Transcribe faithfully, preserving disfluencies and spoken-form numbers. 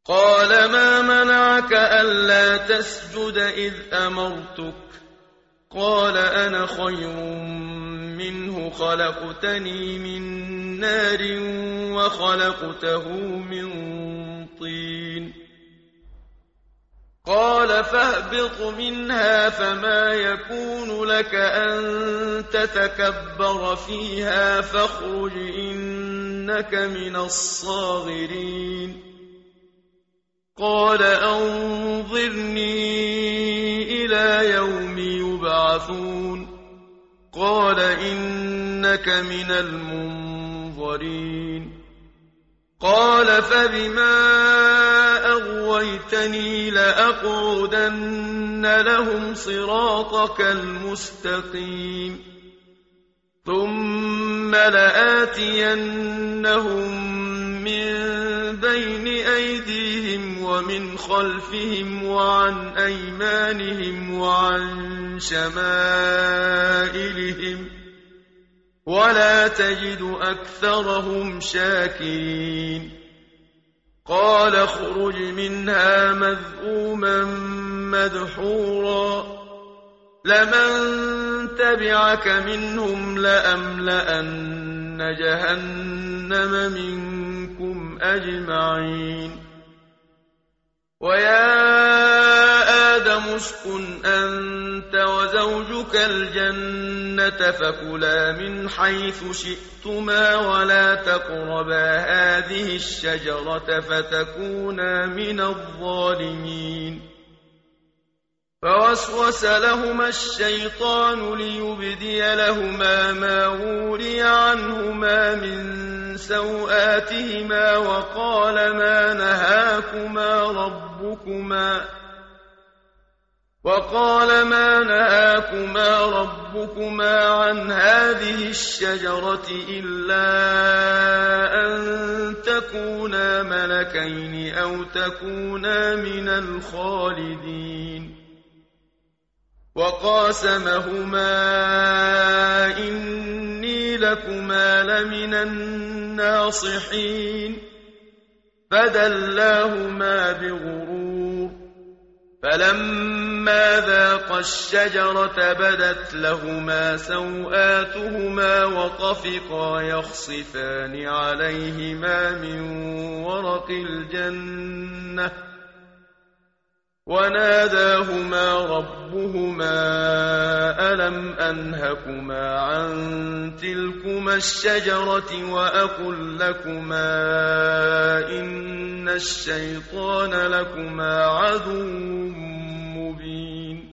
قال ما منعك ألا تسجد إذ أمرتك قال أنا خير منه خلقتني من نار وخلقته من طين قال فاهبط منها فما يكون لك أن تتكبر فيها فاخرج إنك من الصاغرين قال أنظرني إلى يوم يبعثون قال إنك من المنظرين قال فبما أغويتني لأقعدن لهم صراطك المستقيم ثم لآتينهم من بين أيديهم ومن خلفهم وعن أيمانهم وعن شمائلهم ولا تجد أكثرهم شاكرين قال اخرج منها مذءوما مدحورا لمن تبعك منهم لأملأن جهنم منكم أجمعين ويا آدم اسكن أنت وزوجك الجنة فكلا من حيث شئتما ولا تقربا هذه الشجرة فتكونا من الظالمين فوسوس لهما الشيطان ليبدي لهما ما وري عنهما من سوآتهما وقال ما نهاكما ربكما وقال ما نهاكما ربكما عن هذه الشجرة إلا أن تكونا ملكين أو تكونا من الخالدين وقاسمهما إني لكما لمن الناصحين فدلاهما بغرور فلما ذاقا الشجرة بدت لهما سوآتهما وطفقا يخصفان عليهما من ورق الجنة وناداهما ربهما ألم أنهكما عن تلكما الشجرة وأقل لكما إن الشيطان لكما عدو